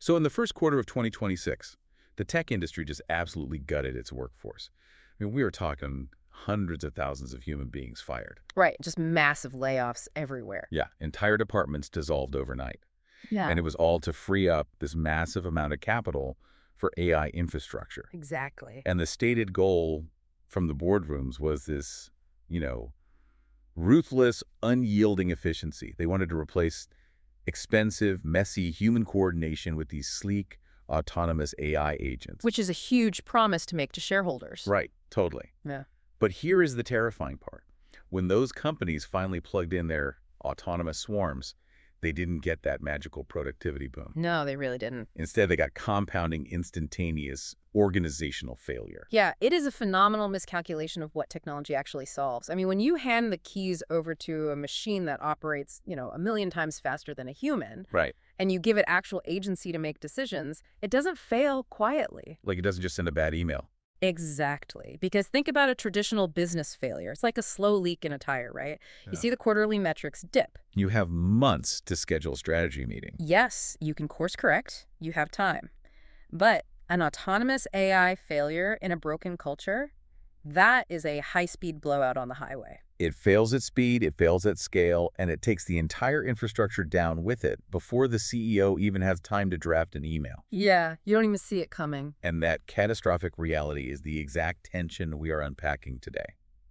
So in the first quarter of 2026, the tech industry just absolutely gutted its workforce. I mean, we are talking hundreds of thousands of human beings fired. Right, just massive layoffs everywhere. Yeah, entire departments dissolved overnight. Yeah. And it was all to free up this massive amount of capital for AI infrastructure. Exactly. And the stated goal from the boardrooms was this, ruthless, unyielding efficiency. They wanted to replace expensive, messy human coordination with these sleek, autonomous AI agents. Which is a huge promise to make to shareholders. Right, totally. Yeah. But here is the terrifying part. When those companies finally plugged in their autonomous swarms, they didn't get that magical productivity boom. No, they really didn't. Instead, they got compounding, instantaneous organizational failure. Yeah, it is a phenomenal miscalculation of what technology actually solves. I mean, when you hand the keys over to a machine that operates, a million times faster than a human, Right. and you give it actual agency to make decisions, it doesn't fail quietly. Like it doesn't just send a bad email. Exactly. Because think about a traditional business failure. It's like a slow leak in a tire, right? Yeah. You see the quarterly metrics dip. You have months to schedule a strategy meeting. Yes, you can course correct. You have time. But an autonomous AI failure in a broken culture, that is a high-speed blowout on the highway. It fails at speed, it fails at scale, and it takes the entire infrastructure down with it before the CEO even has time to draft an email. Yeah, you don't even see it coming. And that catastrophic reality is the exact tension we are unpacking today.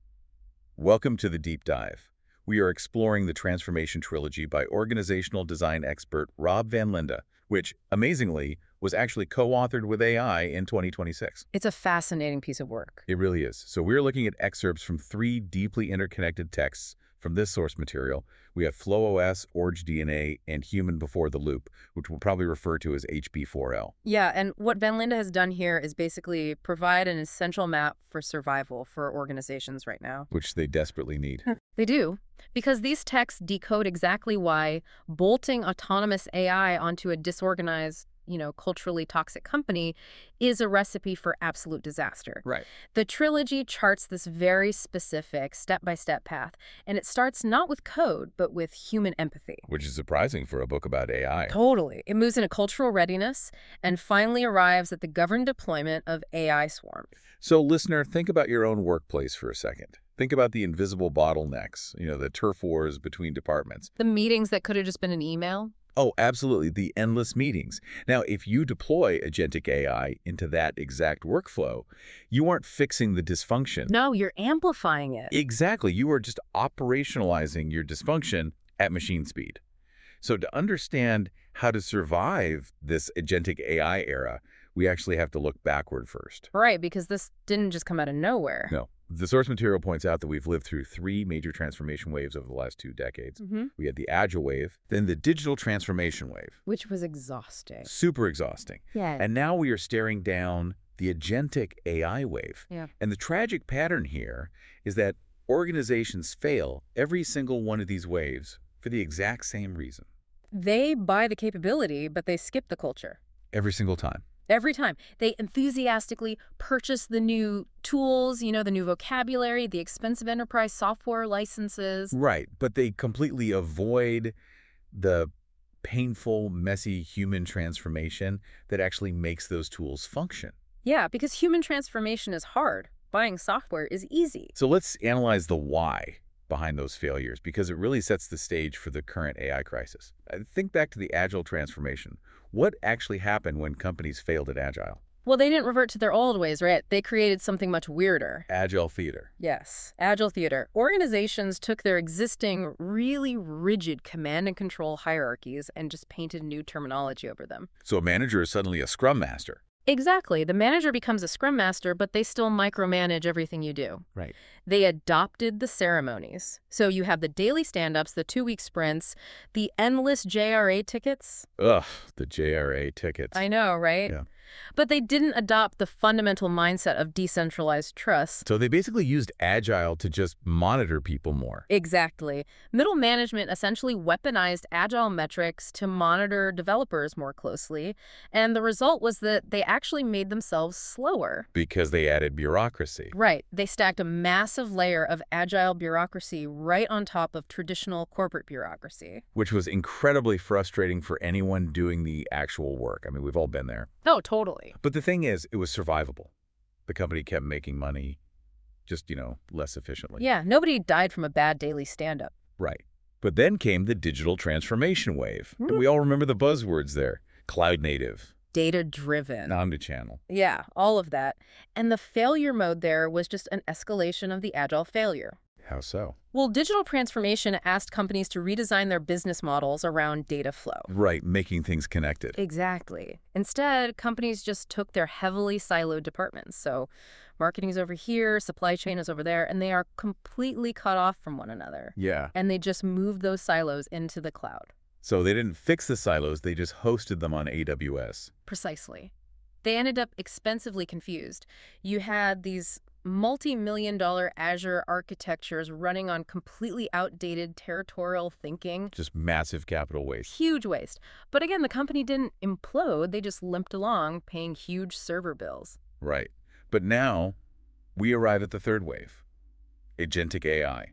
Welcome to the Deep Dive. We are exploring the Transformation Trilogy by organizational design expert Rob Van Linde, which, amazingly, was actually co-authored with AI in 2026. It's a fascinating piece of work. It really is. So we're looking at excerpts from 3 deeply interconnected texts from this source material. We have FlowOS, OrangeDNA, and Human Before the Loop, which we'll probably refer to as HB4L. Yeah, and what Van Linde has done here is basically provide an essential map for survival for organizations right now. Which they desperately need. They do, because these texts decode exactly why bolting autonomous AI onto a disorganized, culturally toxic company is a recipe for absolute disaster. Right. The trilogy charts this very specific step-by-step path, and it starts not with code, but with human empathy. Which is surprising for a book about AI. Totally. It moves into cultural readiness and finally arrives at the governed deployment of AI swarms. So, listener, think about your own workplace for a second. Think about the invisible bottlenecks, the turf wars between departments. The meetings that could have just been an email. Oh, absolutely. The endless meetings. Now, if you deploy agentic AI into that exact workflow, you aren't fixing the dysfunction. No, you're amplifying it. Exactly. You are just operationalizing your dysfunction at machine speed. So to understand how to survive this agentic AI era, we actually have to look backward first. Right, because this didn't just come out of nowhere. No. The source material points out that we've lived through 3 major transformation waves over the last 2 decades. We had the agile wave, then the digital transformation wave. Which was exhausting. Super exhausting. Yeah. And now we are staring down the agentic AI wave. Yeah. And the tragic pattern here is that organizations fail every single one of these waves for the exact same reason. They buy the capability, but they skip the culture. Every single time. Every time. They enthusiastically purchase the new tools, the new vocabulary, the expensive enterprise software licenses. Right, but they completely avoid the painful, messy human transformation that actually makes those tools function. Yeah, because human transformation is hard. Buying software is easy. So let's analyze the why behind those failures, because it really sets the stage for the current AI crisis. Think back to the agile transformation. What actually happened when companies failed at agile? Well, they didn't revert to their old ways, right? They created something much weirder. Agile theater. Yes, agile theater. Organizations took their existing, really rigid command and control hierarchies and just painted new terminology over them. So a manager is suddenly a scrum master. Exactly. The manager becomes a scrum master, but they still micromanage everything you do. Right. They adopted the ceremonies. So you have the daily stand-ups, the 2-week sprints, the endless JRA tickets. Ugh, the JRA tickets. I know, right? Yeah. But they didn't adopt the fundamental mindset of decentralized trust. So they basically used Agile to just monitor people more. Exactly. Middle management essentially weaponized agile metrics to monitor developers more closely, and the result was that they actually made themselves slower. Because they added bureaucracy. Right. They stacked a massive layer of agile bureaucracy right on top of traditional corporate bureaucracy. Which was incredibly frustrating for anyone doing the actual work. I mean, we've all been there. Oh, totally. But the thing is, it was survivable. The company kept making money, just, less efficiently. Yeah, nobody died from a bad daily stand-up. Right. But then came the digital transformation wave. And we all remember the buzzwords there. Cloud native. Data-driven. Omnichannel. Yeah, all of that. And the failure mode there was just an escalation of the agile failure. How so? Well, digital transformation asked companies to redesign their business models around data flow. Right, making things connected. Exactly. Instead, companies just took their heavily siloed departments. So marketing is over here, supply chain is over there, and they are completely cut off from one another. Yeah. And they just moved those silos into the cloud. So they didn't fix the silos, they just hosted them on AWS. Precisely. They ended up expensively confused. You had these multi-million-dollar Azure architectures running on completely outdated territorial thinking. Just massive capital waste. Huge waste. But again, the company didn't implode. They just limped along, paying huge server bills. Right. But now, we arrive at the third wave. Agentic AI.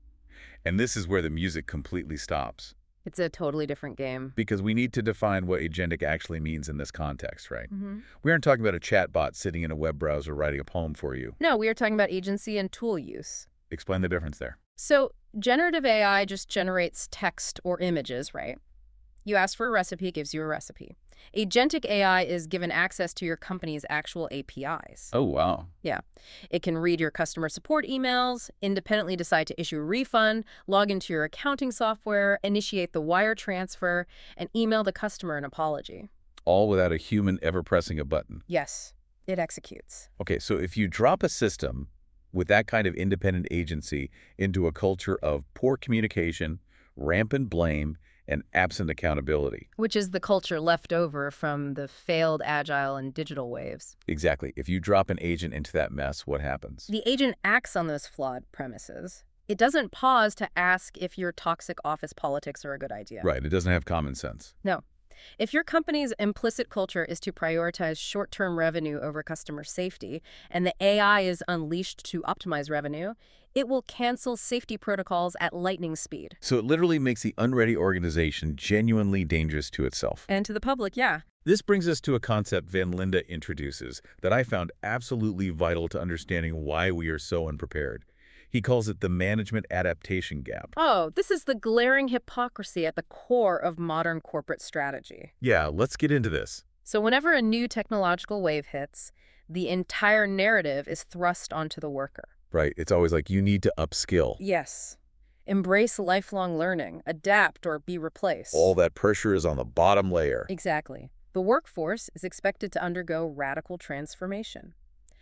And this is where the music completely stops. It's a totally different game. Because we need to define what agentic actually means in this context, right? Mm-hmm. We aren't talking about a chatbot sitting in a web browser writing a poem for you. No, we are talking about agency and tool use. Explain the difference there. So generative AI just generates text or images, right? You ask for a recipe, it gives you a recipe. Agentic AI is given access to your company's actual APIs. Oh, wow. Yeah. It can read your customer support emails, independently decide to issue a refund, log into your accounting software, initiate the wire transfer, and email the customer an apology. All without a human ever pressing a button. Yes, it executes. Okay, so if you drop a system with that kind of independent agency into a culture of poor communication, rampant blame, and absent accountability. Which is the culture left over from the failed agile and digital waves. Exactly. If you drop an agent into that mess, what happens? The agent acts on those flawed premises. It doesn't pause to ask if your toxic office politics are a good idea. Right. It doesn't have common sense. No. If your company's implicit culture is to prioritize short-term revenue over customer safety, and the AI is unleashed to optimize revenue, it will cancel safety protocols at lightning speed. So it literally makes the unready organization genuinely dangerous to itself. And to the public, yeah. This brings us to a concept Van Linde introduces that I found absolutely vital to understanding why we are so unprepared. He calls it the management adaptation gap. Oh, this is the glaring hypocrisy at the core of modern corporate strategy. Yeah, let's get into this. So whenever a new technological wave hits, the entire narrative is thrust onto the worker. Right. It's always like you need to upskill. Yes. Embrace lifelong learning, adapt or be replaced. All that pressure is on the bottom layer. Exactly. The workforce is expected to undergo radical transformation.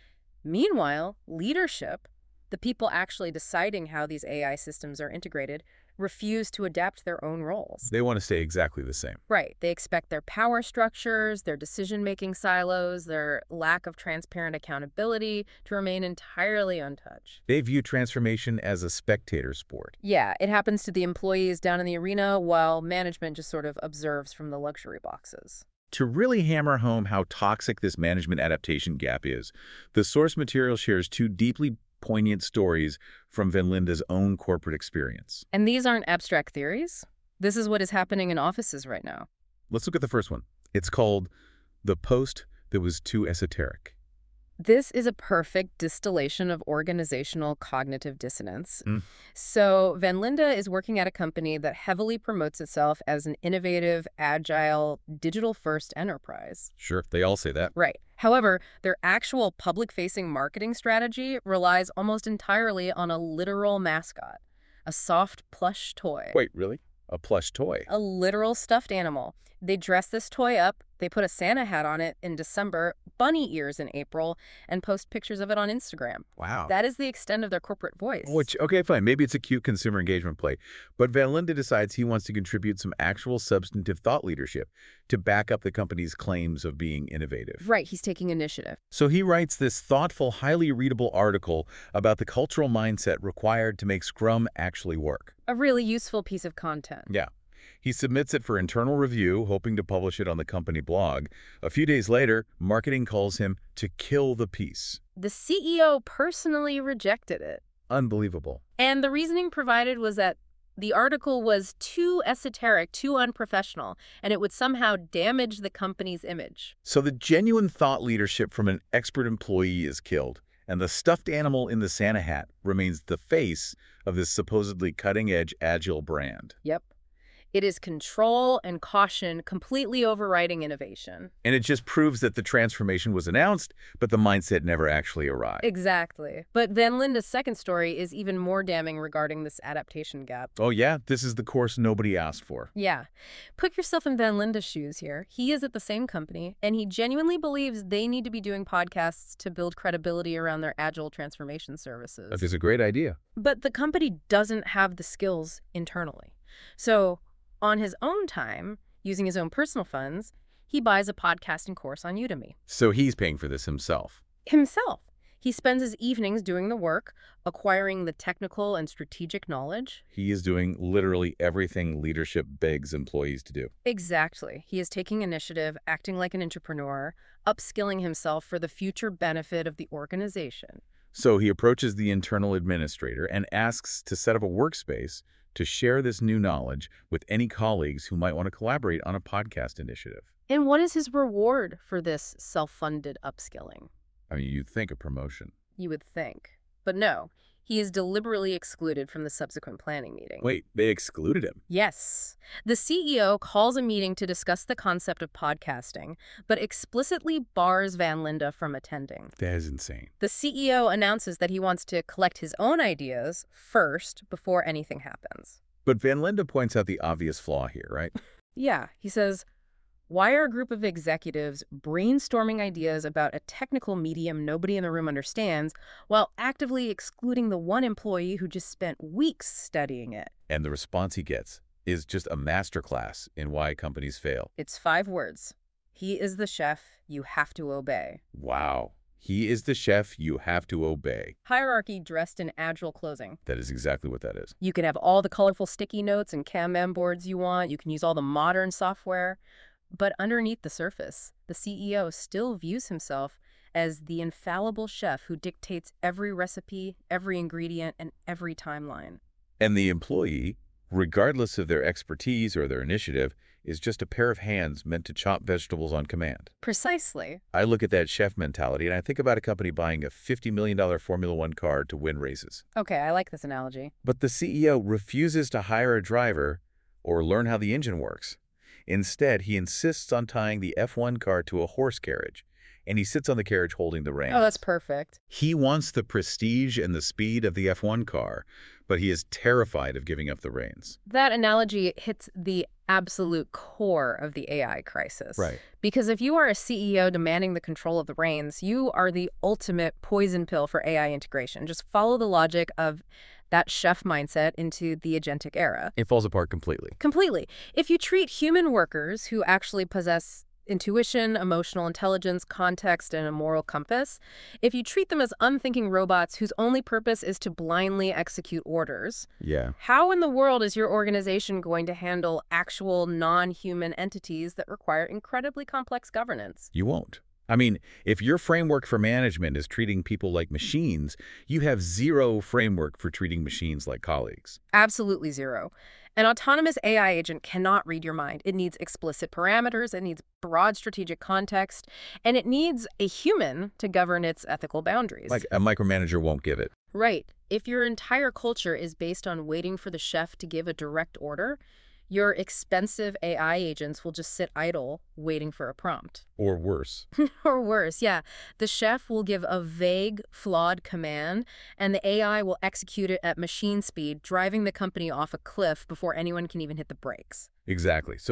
Meanwhile, leadership, the people actually deciding how these AI systems are integrated, refuse to adapt their own roles. They want to stay exactly the same. Right. They expect their power structures, their decision-making silos, their lack of transparent accountability to remain entirely untouched. They view transformation as a spectator sport. Yeah, it happens to the employees down in the arena while management just sort of observes from the luxury boxes. To really hammer home how toxic this management adaptation gap is, the source material shares two deeply poignant stories from Van Linde's own corporate experience. And these aren't abstract theories. This is what is happening in offices right now. Let's look at the first one. It's called The Post That Was Too Esoteric. This is a perfect distillation of organizational cognitive dissonance. So Van Linde is working at a company that heavily promotes itself as an innovative, agile, digital-first enterprise. Sure, they all say that. Right. However, their actual public-facing marketing strategy relies almost entirely on a literal mascot, a soft plush toy. Wait, really? A plush toy? A literal stuffed animal. They dress this toy up, they put a Santa hat on it in December, bunny ears in April, and post pictures of it on Instagram. Wow. That is the extent of their corporate voice. Which, okay, fine. Maybe it's a cute consumer engagement play. But Van Linde decides he wants to contribute some actual substantive thought leadership to back up the company's claims of being innovative. Right, he's taking initiative. So he writes this thoughtful, highly readable article about the cultural mindset required to make Scrum actually work. A really useful piece of content. Yeah. He submits it for internal review, hoping to publish it on the company blog. A few days later, marketing calls him to kill the piece. The CEO personally rejected it. Unbelievable. And the reasoning provided was that the article was too esoteric, too unprofessional, and it would somehow damage the company's image. So the genuine thought leadership from an expert employee is killed, and the stuffed animal in the Santa hat remains the face of this supposedly cutting-edge agile brand. Yep. It is control and caution completely overriding innovation. And it just proves that the transformation was announced, but the mindset never actually arrived. Exactly. But Van Linde's second story is even more damning regarding this adaptation gap. Oh yeah? This is the course nobody asked for. Yeah. Put yourself in Van Linde's shoes here. He is at the same company, and he genuinely believes they need to be doing podcasts to build credibility around their agile transformation services. That is a great idea. But the company doesn't have the skills internally. So on his own time, using his own personal funds, he buys a podcasting course on Udemy. So he's paying for this himself. Himself. He spends his evenings doing the work, acquiring the technical and strategic knowledge. He is doing literally everything leadership begs employees to do. Exactly. He is taking initiative, acting like an entrepreneur, upskilling himself for the future benefit of the organization. So he approaches the internal administrator and asks to set up a workspace to share this new knowledge with any colleagues who might want to collaborate on a podcast initiative. And what is his reward for this self-funded upskilling? I mean, you'd think a promotion. You would think. But no, he is deliberately excluded from the subsequent planning meeting. Wait, they excluded him? Yes. The CEO calls a meeting to discuss the concept of podcasting, but explicitly bars Van Linde from attending. That is insane. The CEO announces that he wants to collect his own ideas first before anything happens. But Van Linde points out the obvious flaw here, right? Yeah, he says, why are a group of executives brainstorming ideas about a technical medium nobody in the room understands while actively excluding the one employee who just spent weeks studying it? And the response he gets is just a masterclass in why companies fail. It's 5 words. He is the chef, you have to obey. Wow. He is the chef, you have to obey. Hierarchy dressed in agile clothing. That is exactly what that is. You can have all the colorful sticky notes and Kanban boards you want. You can use all the modern software. But underneath the surface, the CEO still views himself as the infallible chef who dictates every recipe, every ingredient, and every timeline. And the employee, regardless of their expertise or their initiative, is just a pair of hands meant to chop vegetables on command. Precisely. I look at that chef mentality and I think about a company buying a $50 million Formula One car to win races. Okay, I like this analogy. But the CEO refuses to hire a driver or learn how the engine works. Instead, he insists on tying the F1 car to a horse carriage, and he sits on the carriage holding the reins. Oh, that's perfect. He wants the prestige and the speed of the F1 car, but he is terrified of giving up the reins. That analogy hits the absolute core of the AI crisis. Right. Because if you are a CEO demanding the control of the reins, you are the ultimate poison pill for AI integration. Just follow the logic of that chef mindset into the agentic era. It falls apart completely. Completely. If you treat human workers who actually possess intuition, emotional intelligence, context, and a moral compass, if you treat them as unthinking robots whose only purpose is to blindly execute orders, Yeah. how in the world is your organization going to handle actual non-human entities that require incredibly complex governance? You won't. I mean, if your framework for management is treating people like machines, you have zero framework for treating machines like colleagues. Absolutely zero. An autonomous AI agent cannot read your mind. It needs explicit parameters, it needs broad strategic context, and it needs a human to govern its ethical boundaries. Like a micromanager won't give it. Right. If your entire culture is based on waiting for the chef to give a direct order, your expensive AI agents will just sit idle waiting for a prompt. Or worse. Or worse, yeah. The chef will give a vague, flawed command, and the AI will execute it at machine speed, driving the company off a cliff before anyone can even hit the brakes. Exactly. So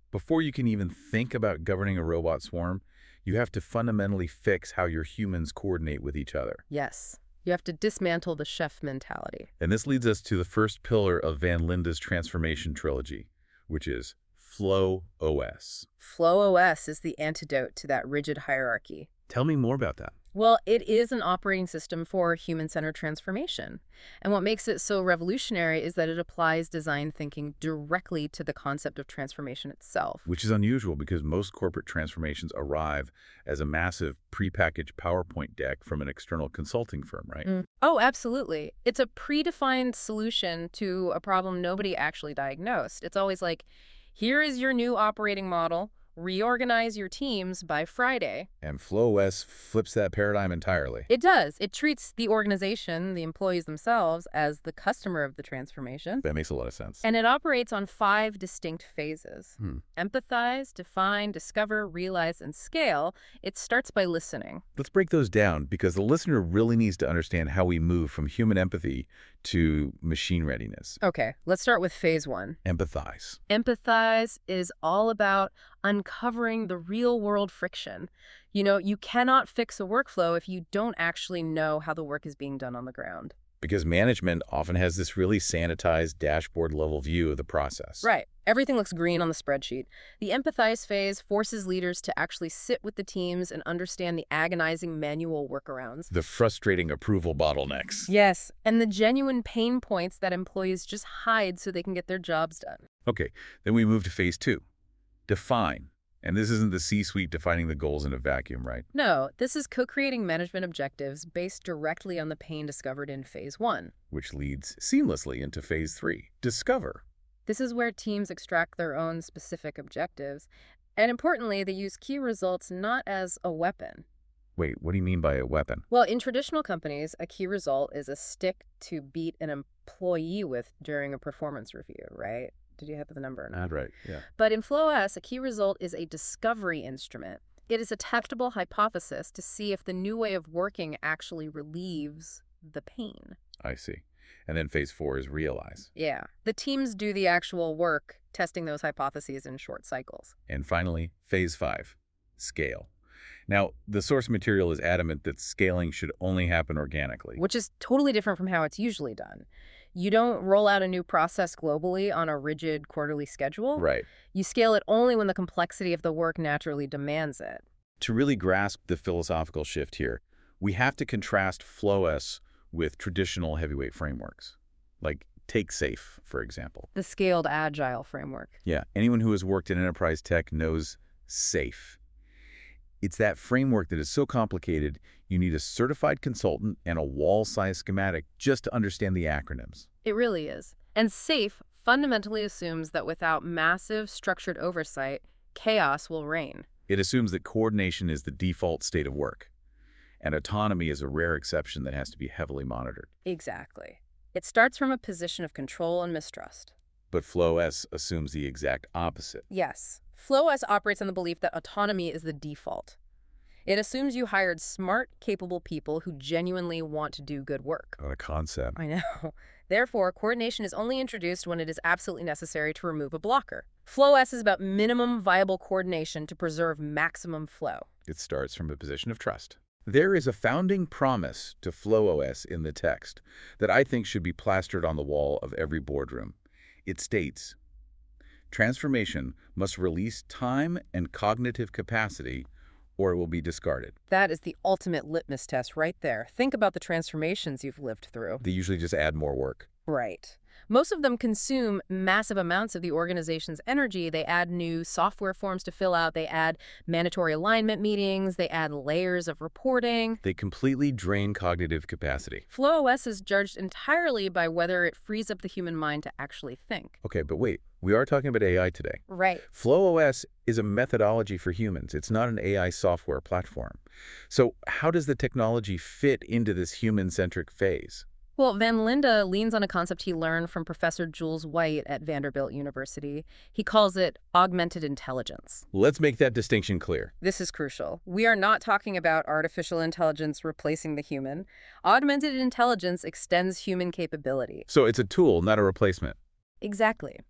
Before you can even think about governing a robot swarm, you have to fundamentally fix how your humans coordinate with each other. Yes. You have to dismantle the chef mentality. And this leads us to the first pillar of Van Linda's transformation trilogy, which is Flow OS. Flow OS is the antidote to that rigid hierarchy. Tell me more about that. Well, it is an operating system for human-centered transformation. And what makes it so revolutionary is that it applies design thinking directly to the concept of transformation itself. Which is unusual because most corporate transformations arrive as a massive prepackaged PowerPoint deck from an external consulting firm, right? Oh, absolutely. It's a predefined solution to a problem nobody actually diagnosed. It's always like, here is your new operating model. Reorganize your teams by Friday. And Flow OS flips that paradigm entirely. It does. It treats the organization, the employees themselves, as the customer of the transformation. That makes a lot of sense. And it operates on 5 distinct phases. Empathize, define, discover, realize, and scale. It starts by listening. Let's break those down because the listener really needs to understand how we move from human empathy to machine readiness. Okay, let's start with phase 1. Empathize. Empathize is all about uncovering the real-world friction. You know, you cannot fix a workflow if you don't actually know how the work is being done on the ground. Because management often has this really sanitized dashboard-level view of the process. Right. Everything looks green on the spreadsheet. The empathize phase forces leaders to actually sit with the teams and understand the agonizing manual workarounds. The frustrating approval bottlenecks. Yes, and the genuine pain points that employees just hide so they can get their jobs done. Okay, then we move to phase 2. Define. And this isn't the C-suite defining the goals in a vacuum, right? No, this is co-creating management objectives based directly on the pain discovered in phase 1. Which leads seamlessly into phase 3. Discover. This is where teams extract their own specific objectives. And importantly, they use key results not as a weapon. Wait, what do you mean by a weapon? Well, in traditional companies, a key result is a stick to beat an employee with during a performance review, right? Did you have the number or not? Right, yeah. But in Flow OS, a key result is a discovery instrument. It is a testable hypothesis to see if the new way of working actually relieves the pain. I see. And then phase 4 is realize. Yeah. The teams do the actual work, testing those hypotheses in short cycles. And finally, phase 5, scale. Now, the source material is adamant that scaling should only happen organically. Which is totally different from how it's usually done. You don't roll out a new process globally on a rigid quarterly schedule. Right. You scale it only when the complexity of the work naturally demands it. To really grasp the philosophical shift here, we have to contrast Flow OS with traditional heavyweight frameworks, like Take Safe, for example. The scaled agile framework. Yeah, anyone who has worked in enterprise tech knows SAFE. It's that framework that is so complicated, you need a certified consultant and a wall-size schematic just to understand the acronyms. It really is. And SAFE fundamentally assumes that without massive structured oversight, chaos will reign. It assumes that coordination is the default state of work, and autonomy is a rare exception that has to be heavily monitored. Exactly. It starts from a position of control and mistrust. But Flow OS assumes the exact opposite. Yes. Flow OS operates on the belief that autonomy is the default. It assumes you hired smart, capable people who genuinely want to do good work. What a concept. I know. Therefore, coordination is only introduced when it is absolutely necessary to remove a blocker. Flow OS is about minimum viable coordination to preserve maximum flow. It starts from a position of trust. There is a founding promise to Flow OS in the text that I think should be plastered on the wall of every boardroom. It states, transformation must release time and cognitive capacity or it will be discarded. That is the ultimate litmus test right there. Think about the transformations you've lived through. They usually just add more work. Right. Most of them consume massive amounts of the organization's energy. They add new software forms to fill out. They add mandatory alignment meetings. They add layers of reporting. They completely drain cognitive capacity. Flow OS is judged entirely by whether it frees up the human mind to actually think. Okay, but wait. We are talking about AI today. Right. Flow OS is a methodology for humans. It's not an AI software platform. So how does the technology fit into this human-centric phase? Well, Van Linde leans on a concept he learned from Professor Jules White at Vanderbilt University. He calls it augmented intelligence. Let's make that distinction clear. This is crucial. We are not talking about artificial intelligence replacing the human. Augmented intelligence extends human capability. So it's a tool, not a replacement. Exactly.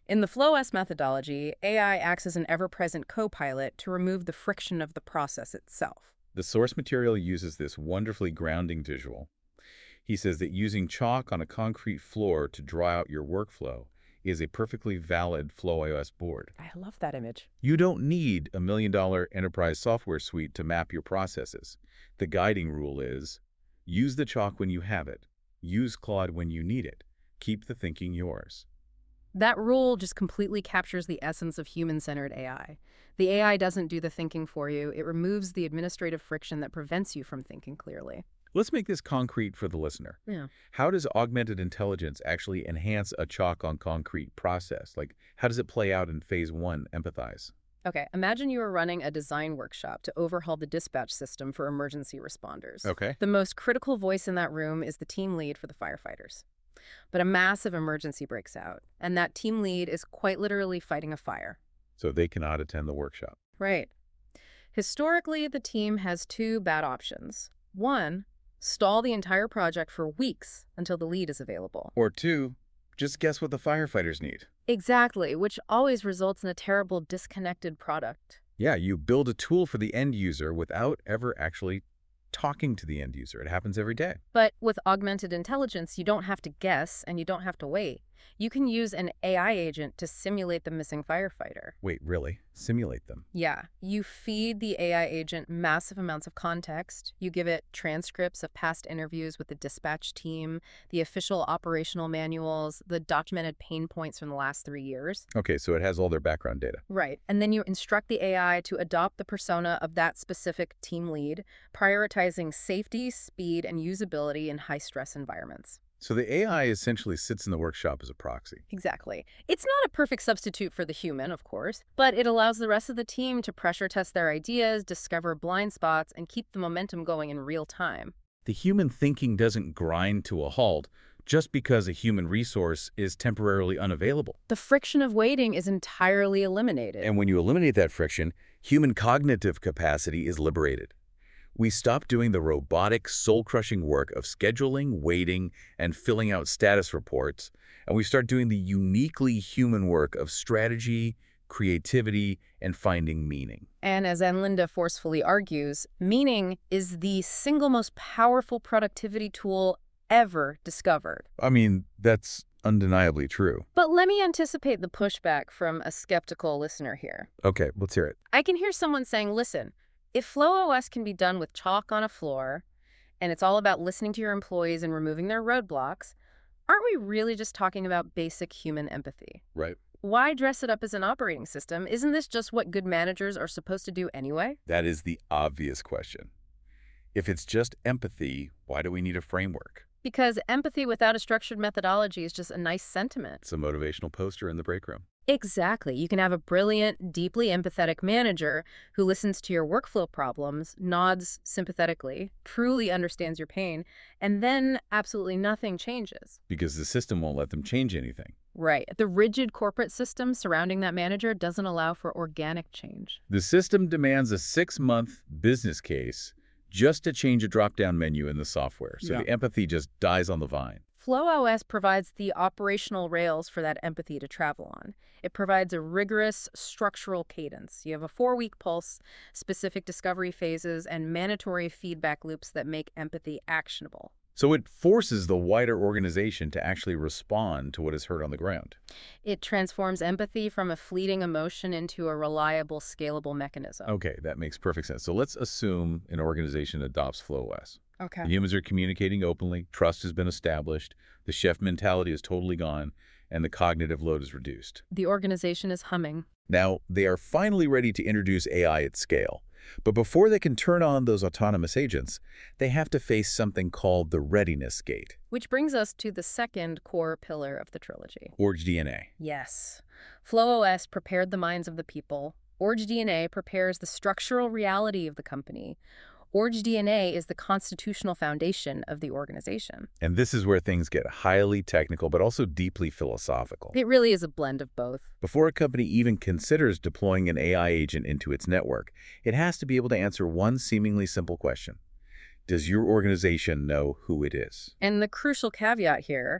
In the FlowOS methodology, AI acts as an ever-present co-pilot to remove the friction of the process itself. The source material uses this wonderfully grounding visual. He says that using chalk on a concrete floor to draw out your workflow is a perfectly valid FlowOS board. I love that image. You don't need a $1 million enterprise software suite to map your processes. The guiding rule is, use the chalk when you have it. Use Claude when you need it. Keep the thinking yours. That rule just completely captures the essence of human-centered AI. The AI doesn't do the thinking for you. It removes the administrative friction that prevents you from thinking clearly. Let's make this concrete for the listener. Yeah. How does augmented intelligence actually enhance a chalk on concrete process? Like, how does it play out in phase 1, empathize? Okay, imagine you are running a design workshop to overhaul the dispatch system for emergency responders. Okay. The most critical voice in that room is the team lead for the firefighters. But a massive emergency breaks out, and that team lead is quite literally fighting a fire. So they cannot attend the workshop. Right. Historically, the team has two bad options. One, stall the entire project for weeks until the lead is available. Or 2, just guess what the firefighters need. Exactly, which always results in a terrible disconnected product. Yeah, you build a tool for the end user without ever actually talking to the end user. It happens every day. But with augmented intelligence, you don't have to guess and you don't have to wait. You can use an AI agent to simulate the missing firefighter. Wait, really? Simulate them? Yeah, you feed the AI agent massive amounts of context. You give it transcripts of past interviews with the dispatch team, the official operational manuals, the documented pain points from the last 3 years. Okay, so it has all their background data. Right. And then you instruct the AI to adopt the persona of that specific team lead, prioritizing safety, speed, and usability in high-stress environments. So the AI essentially sits in the workshop as a proxy. Exactly. It's not a perfect substitute for the human, of course, but it allows the rest of the team to pressure test their ideas, discover blind spots, and keep the momentum going in real time. The human thinking doesn't grind to a halt just because a human resource is temporarily unavailable. The friction of waiting is entirely eliminated. And when you eliminate that friction, human cognitive capacity is liberated. We stop doing the robotic, soul-crushing work of scheduling, waiting, and filling out status reports, and we start doing the uniquely human work of strategy, creativity, and finding meaning. And as Anlinda forcefully argues, meaning is the single most powerful productivity tool ever discovered. I mean, that's undeniably true. But let me anticipate the pushback from a skeptical listener here. Okay, let's hear it. I can hear someone saying, listen, if FlowOS can be done with chalk on a floor, and it's all about listening to your employees and removing their roadblocks, aren't we really just talking about basic human empathy? Right. Why dress it up as an operating system? Isn't this just what good managers are supposed to do anyway? That is the obvious question. If it's just empathy, why do we need a framework? Because empathy without a structured methodology is just a nice sentiment. It's a motivational poster in the break room. Exactly. You can have a brilliant, deeply empathetic manager who listens to your workflow problems, nods sympathetically, truly understands your pain, and then absolutely nothing changes. Because the system won't let them change anything. Right. The rigid corporate system surrounding that manager doesn't allow for organic change. The system demands a 6-month business case just to change a drop-down menu in the software. So the empathy just dies on the vine. FlowOS provides the operational rails for that empathy to travel on. It provides a rigorous structural cadence. You have a 4-week pulse, specific discovery phases, and mandatory feedback loops that make empathy actionable. So it forces the wider organization to actually respond to what is heard on the ground. It transforms empathy from a fleeting emotion into a reliable, scalable mechanism. Okay, that makes perfect sense. So let's assume an organization adopts FlowOS. Okay. The humans are communicating openly, trust has been established, the chef mentality is totally gone, and the cognitive load is reduced. The organization is humming. Now, they are finally ready to introduce AI at scale. But before they can turn on those autonomous agents, they have to face something called the readiness gate. Which brings us to the second core pillar of the trilogy. OrangeDNA. Yes. FlowOS prepared the minds of the people. OrangeDNA prepares the structural reality of the company. OrangeDNA is the constitutional foundation of the organization. And this is where things get highly technical, but also deeply philosophical. It really is a blend of both. Before a company even considers deploying an AI agent into its network, it has to be able to answer one seemingly simple question. Does your organization know who it is? And the crucial caveat here,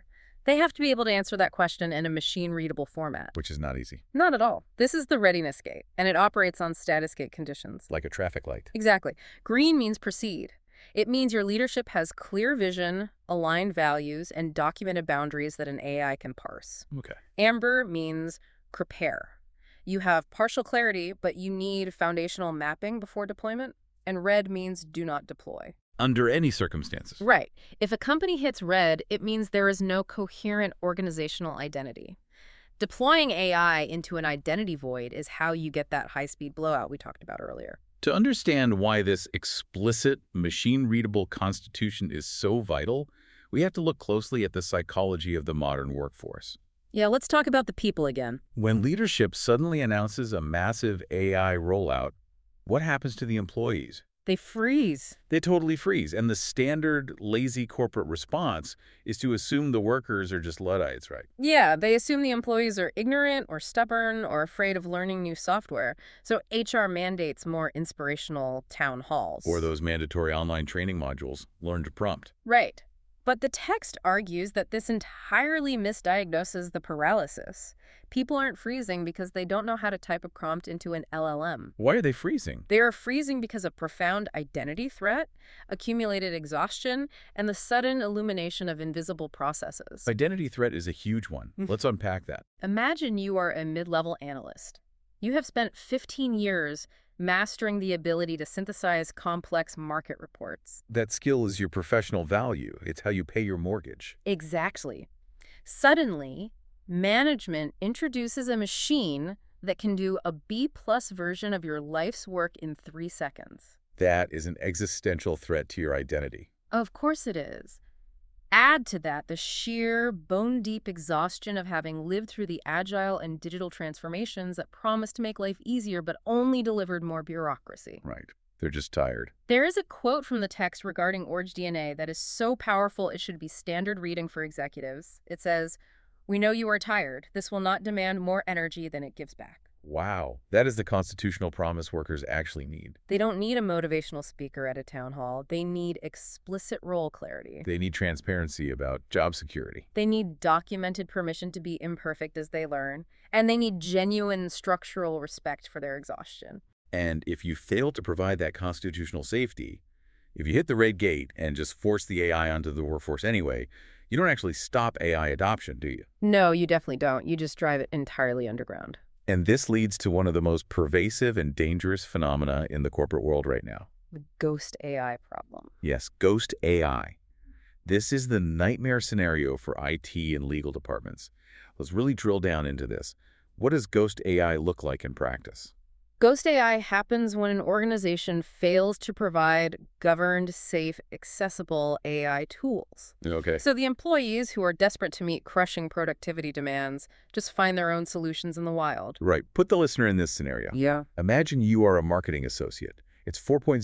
They have to be able to answer that question in a machine-readable format. Which is not easy. Not at all. This is the readiness gate, and it operates on status gate conditions. Like a traffic light. Exactly. Green means proceed. It means your leadership has clear vision, aligned values, and documented boundaries that an AI can parse. Okay. Amber means prepare. You have partial clarity, but you need foundational mapping before deployment. And red means do not deploy. Under any circumstances. Right. If a company hits red, it means there is no coherent organizational identity. Deploying AI into an identity void is how you get that high-speed blowout we talked about earlier. To understand why this explicit, machine-readable constitution is so vital, we have to look closely at the psychology of the modern workforce. Yeah, let's talk about the people again. When leadership suddenly announces a massive AI rollout, what happens to the employees? They freeze. They totally freeze, and the standard lazy corporate response is to assume the workers are just Luddites, right? Yeah, they assume the employees are ignorant or stubborn or afraid of learning new software. So HR mandates more inspirational town halls. Or those mandatory online training modules, Learn to Prompt. Right. But the text argues that this entirely misdiagnoses the paralysis. People aren't freezing because they don't know how to type a prompt into an LLM. Why are they freezing? They are freezing because of profound identity threat, accumulated exhaustion, and the sudden illumination of invisible processes. Identity threat is a huge one. Let's unpack that. Imagine you are a mid-level analyst. You have spent 15 years mastering the ability to synthesize complex market reports. That skill is your professional value. It's how you pay your mortgage. Exactly. Suddenly, management introduces a machine that can do a B-plus version of your life's work in 3 seconds. That is an existential threat to your identity. Of course it is. Add to that the sheer bone-deep exhaustion of having lived through the agile and digital transformations that promised to make life easier but only delivered more bureaucracy. Right. They're just tired. There is a quote from the text regarding OrangeDNA that is so powerful it should be standard reading for executives. It says, "We know you are tired. This will not demand more energy than it gives back." Wow. That is the constitutional promise workers actually need. They don't need a motivational speaker at a town hall. They need explicit role clarity. They need transparency about job security. They need documented permission to be imperfect as they learn. And they need genuine structural respect for their exhaustion. And if you fail to provide that constitutional safety, if you hit the red gate and just force the AI onto the workforce anyway, you don't actually stop AI adoption, do you? No, you definitely don't. You just drive it entirely underground. And this leads to one of the most pervasive and dangerous phenomena in the corporate world right now. The ghost AI problem. Yes, ghost AI. This is the nightmare scenario for IT and legal departments. Let's really drill down into this. What does ghost AI look like in practice? Ghost AI happens when an organization fails to provide governed, safe, accessible AI tools. Okay. So the employees who are desperate to meet crushing productivity demands just find their own solutions in the wild. Right. Put the listener in this scenario. Yeah. Imagine you are a marketing associate. It's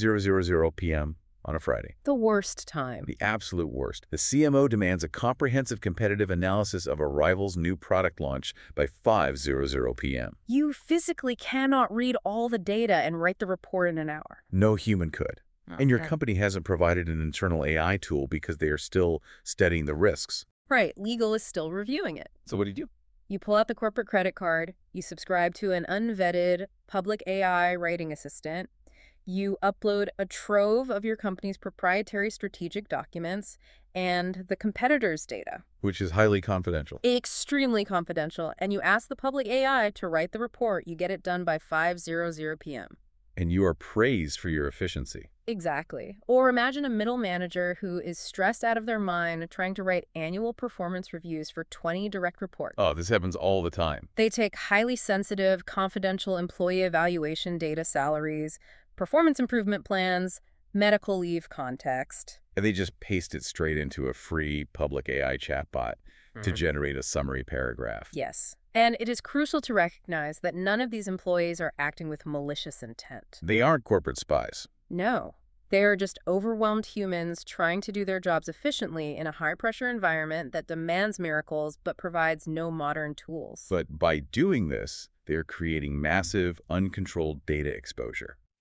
4:00 p.m. on a Friday. The worst time. The absolute worst. The CMO demands a comprehensive competitive analysis of a rival's new product launch by 5:00 p.m. You physically cannot read all the data and write the report in an hour. No human could. And your company hasn't provided an internal AI tool because they are still studying the risks. Right. Legal is still reviewing it. So what do you do? You pull out the corporate credit card. You subscribe to an unvetted public AI writing assistant. You upload a trove of your company's proprietary strategic documents and the competitors' data. Which is highly confidential. Extremely confidential. And you ask the public AI to write the report. You get it done by 5:00 p.m. And you are praised for your efficiency. Exactly. Or imagine a middle manager who is stressed out of their mind trying to write annual performance reviews for 20 direct reports. Oh, this happens all the time. They take highly sensitive, confidential employee evaluation data, salaries, performance improvement plans, medical leave context. And they just paste it straight into a free public AI chatbot to generate a summary paragraph. Yes. And it is crucial to recognize that none of these employees are acting with malicious intent. They aren't corporate spies. No. They are just overwhelmed humans trying to do their jobs efficiently in a high-pressure environment that demands miracles but provides no modern tools. But by doing this, they're creating massive, uncontrolled data exposure.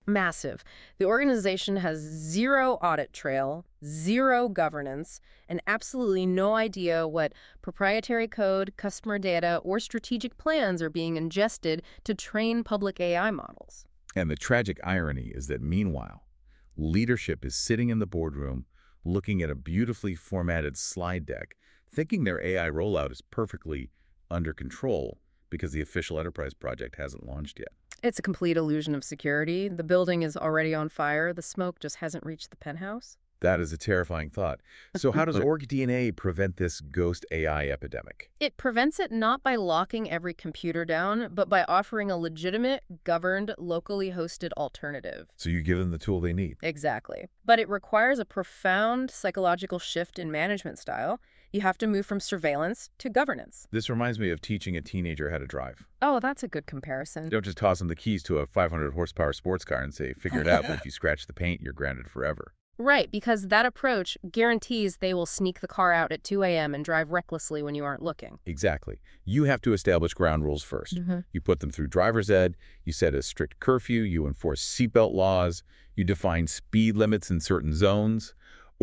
Massive. The organization has zero audit trail, zero governance, and absolutely no idea what proprietary code, customer data, or strategic plans are being ingested to train public AI models. And the tragic irony is that meanwhile, leadership is sitting in the boardroom looking at a beautifully formatted slide deck, thinking their AI rollout is perfectly under control because the official enterprise project hasn't launched yet. It's a complete illusion of security. The building is already on fire. The smoke just hasn't reached the penthouse. That is a terrifying thought. So how does OrgDNA prevent this ghost AI epidemic? It prevents it not by locking every computer down, but by offering a legitimate, governed, locally hosted alternative. So you give them the tool they need. Exactly. But it requires a profound psychological shift in management style. You have to move from surveillance to governance. This reminds me of teaching a teenager how to drive. Oh, that's a good comparison. You don't just toss them the keys to a 500 horsepower sports car and say, figure it out, but if you scratch the paint, you're grounded forever. Right, because that approach guarantees they will sneak the car out at 2 a.m. and drive recklessly when you aren't looking. Exactly. You have to establish ground rules first. You put them through driver's ed, you set a strict curfew, you enforce seatbelt laws, you define speed limits in certain zones.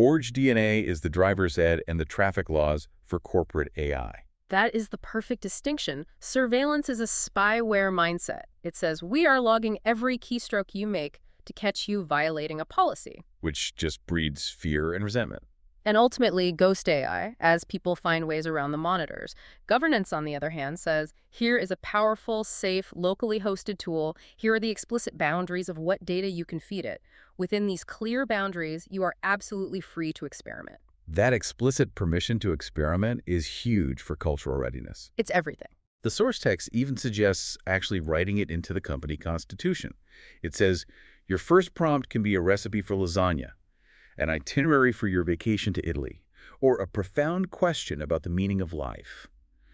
OrgDNA is the driver's ed and the traffic laws for corporate AI. That is the perfect distinction. Surveillance is a spyware mindset. It says, we are logging every keystroke you make to catch you violating a policy. Which just breeds fear and resentment. And ultimately, ghost AI, as people find ways around the monitors. Governance, on the other hand, says, here is a powerful, safe, locally hosted tool. Here are the explicit boundaries of what data you can feed it. Within these clear boundaries, you are absolutely free to experiment. That explicit permission to experiment is huge for cultural readiness. It's everything. The source text even suggests actually writing it into the company constitution. It says, your first prompt can be a recipe for lasagna, an itinerary for your vacation to Italy, or a profound question about the meaning of life.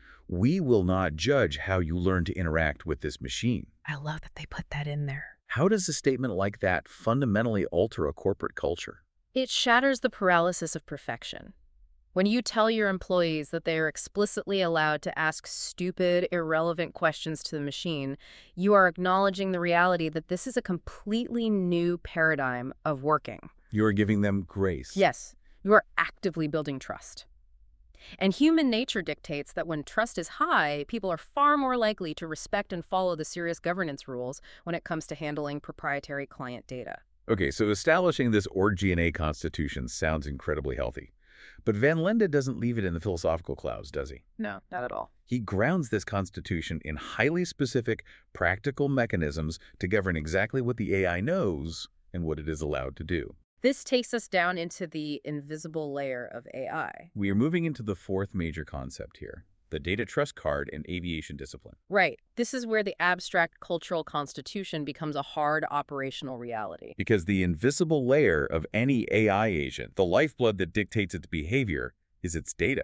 We will not judge how you learn to interact with this machine. I love that they put that in there. How does a statement like that fundamentally alter a corporate culture? It shatters the paralysis of perfection. When you tell your employees that they are explicitly allowed to ask stupid, irrelevant questions to the machine, you are acknowledging the reality that this is a completely new paradigm of working. You are giving them grace. Yes, you are actively building trust. And human nature dictates that when trust is high, people are far more likely to respect and follow the serious governance rules when it comes to handling proprietary client data. Okay, so establishing this OrgDNA constitution sounds incredibly healthy. But Van Linde doesn't leave it in the philosophical clouds, does he? No, not at all. He grounds this constitution in highly specific, practical mechanisms to govern exactly what the AI knows and what it is allowed to do. This takes us down into the invisible layer of AI. We are moving into the fourth major concept here, the data trust card and aviation discipline. Right. This is where the abstract cultural constitution becomes a hard operational reality. Because the invisible layer of any AI agent, the lifeblood that dictates its behavior, is its data.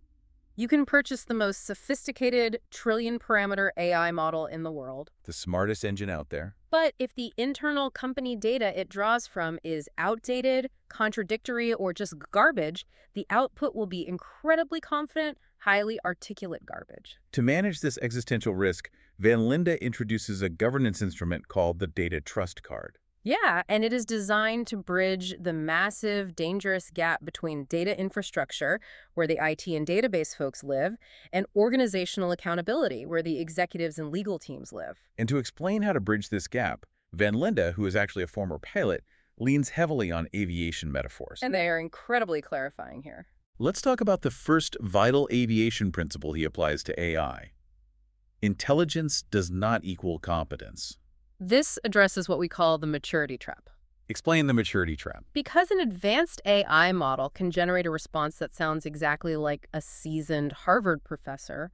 You can purchase the most sophisticated trillion-parameter AI model in the world. The smartest engine out there. But if the internal company data it draws from is outdated, contradictory, or just garbage, the output will be incredibly confident, highly articulate garbage. To manage this existential risk, Van Linde introduces a governance instrument called the Data Trust Card. Yeah, and it is designed to bridge the massive, dangerous gap between data infrastructure, where the IT and database folks live, and organizational accountability, where the executives and legal teams live. And to explain how to bridge this gap, Van Linde, who is actually a former pilot, leans heavily on aviation metaphors. And they are incredibly clarifying here. Let's talk about the first vital aviation principle he applies to AI. Intelligence does not equal competence. This addresses what we call the maturity trap. Explain the maturity trap. Because an advanced AI model can generate a response that sounds exactly like a seasoned Harvard professor,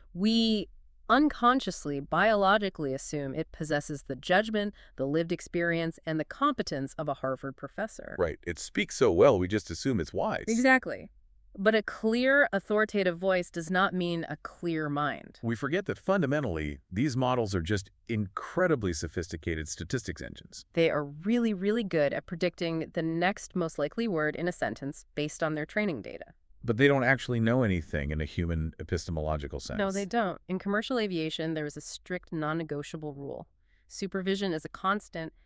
we unconsciously, biologically assume it possesses the judgment, the lived experience, and the competence of a Harvard professor. Right. It speaks so well, we just assume it's wise. Exactly. But a clear, authoritative voice does not mean a clear mind. We forget that fundamentally, these models are just incredibly sophisticated statistics engines. They are really, really good at predicting the next most likely word in a sentence based on their training data. But they don't actually know anything in a human epistemological sense. No, they don't. In commercial aviation, there is a strict non-negotiable rule. Supervision is a constant,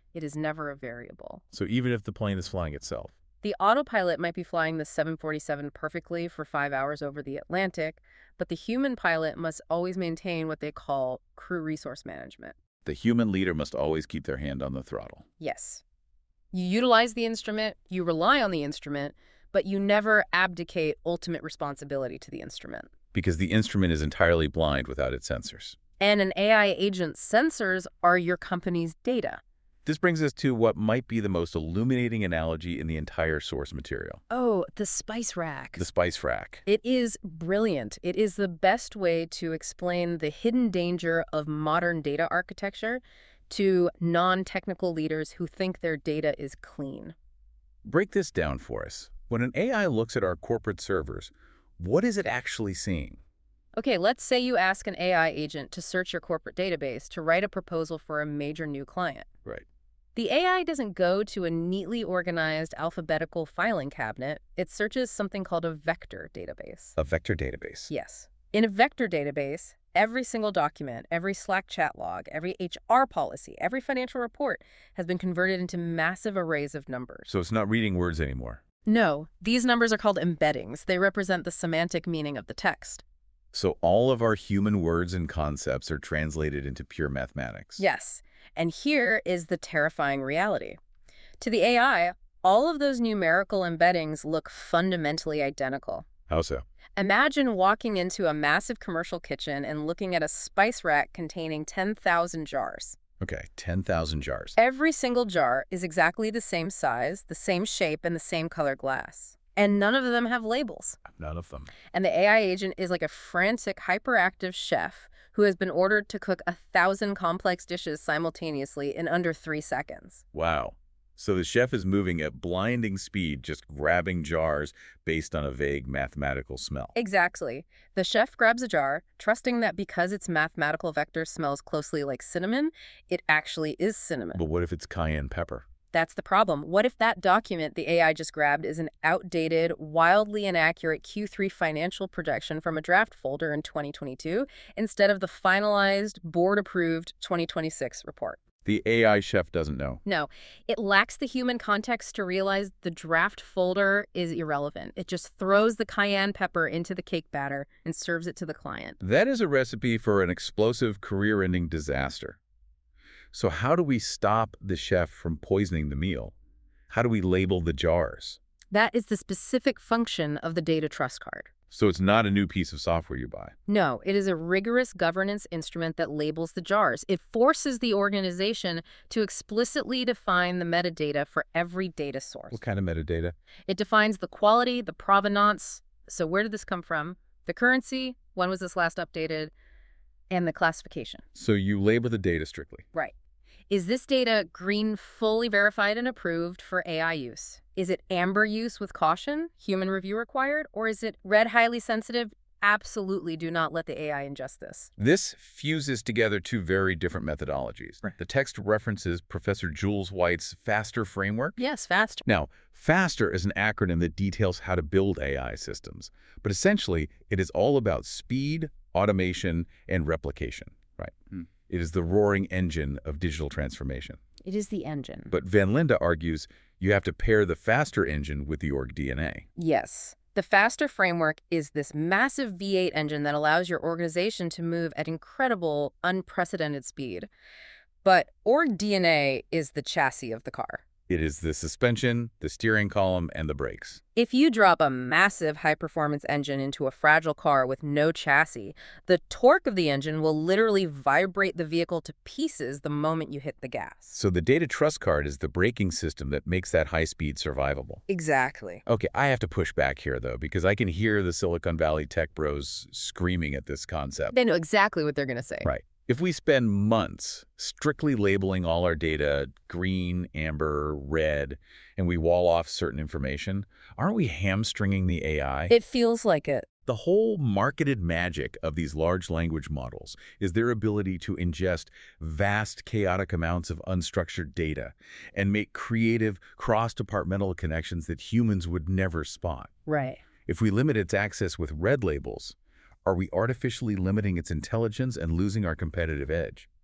It is never a variable. So even if the plane is flying itself. The autopilot might be flying the 747 perfectly for 5 hours over the Atlantic, but the human pilot must always maintain what they call crew resource management. The human leader must always keep their hand on the throttle. Yes. You utilize the instrument, you rely on the instrument, but you never abdicate ultimate responsibility to the instrument. Because the instrument is entirely blind without its sensors. And an AI agent's sensors are your company's data. This brings us to what might be the most illuminating analogy in the entire source material. Oh, the spice rack. The spice rack. It is brilliant. It is the best way to explain the hidden danger of modern data architecture to non-technical leaders who think their data is clean. Break this down for us. When an AI looks at our corporate servers, what is it actually seeing? Okay, let's say you ask an AI agent to search your corporate database to write a proposal for a major new client. Right. The AI doesn't go to a neatly organized alphabetical filing cabinet. It searches something called a vector database. A vector database. Yes. In a vector database, every single document, every Slack chat log, every HR policy, every financial report has been converted into massive arrays of numbers. So it's not reading words anymore. No, these numbers are called embeddings. They represent the semantic meaning of the text. So all of our human words and concepts are translated into pure mathematics. Yes. And here is the terrifying reality. To the AI, all of those numerical embeddings look fundamentally identical. How so? Imagine walking into a massive commercial kitchen and looking at a spice rack containing 10,000 jars. Okay, 10,000 jars. Every single jar is exactly the same size, the same shape, and the same color glass. And none of them have labels. None of them. And the AI agent is like a frantic, hyperactive chef who has been ordered to cook 1,000 complex dishes simultaneously in under 3 seconds. Wow. So the chef is moving at blinding speed, just grabbing jars based on a vague mathematical smell. Exactly. The chef grabs a jar, trusting that because its mathematical vector smells closely like cinnamon, it actually is cinnamon. But what if it's cayenne pepper? That's the problem. What if that document the AI just grabbed is an outdated, wildly inaccurate Q3 financial projection from a draft folder in 2022 instead of the finalized, board-approved 2026 report? The AI chef doesn't know. No, it lacks the human context to realize the draft folder is irrelevant. It just throws the cayenne pepper into the cake batter and serves it to the client. That is a recipe for an explosive, career-ending disaster. So how do we stop the chef from poisoning the meal? How do we label the jars? That is the specific function of the data trust card. So it's not a new piece of software you buy. No, it is a rigorous governance instrument that labels the jars. It forces the organization to explicitly define the metadata for every data source. What kind of metadata? It defines the quality, the provenance, so where did this come from, the currency, when was this last updated, and the classification. So you label the data strictly. Right. Is this data green, fully verified and approved for AI use? Is it amber use with caution, human review required? Or is it red, highly sensitive? Absolutely do not let the AI ingest this. This fuses together two very different methodologies. Right. The text references Professor Jules White's FASTER framework. Yes, faster. Now, FASTER is an acronym that details how to build AI systems. But essentially, it is all about speed, automation, and replication. Right. It is the roaring engine of digital transformation. It is the engine. But Van Linde argues you have to pair the FASTER engine with the org DNA. Yes. The FASTER framework is this massive V8 engine that allows your organization to move at incredible, unprecedented speed. But org DNA is the chassis of the car. It is the suspension, the steering column, and the brakes. If you drop a massive high-performance engine into a fragile car with no chassis, the torque of the engine will literally vibrate the vehicle to pieces the moment you hit the gas. So the data trust card is the braking system that makes that high speed survivable. Exactly. Okay, I have to push back here, though, because I can hear the Silicon Valley tech bros screaming at this concept. They know exactly what they're going to say. Right. If we spend months strictly labeling all our data green, amber, red, and we wall off certain information, aren't we hamstringing the AI? It feels like it. The whole marketed magic of these large language models is their ability to ingest vast, chaotic amounts of unstructured data and make creative, cross-departmental connections that humans would never spot. Right. If we limit its access with red labels, are we artificially limiting its intelligence and losing our competitive edge?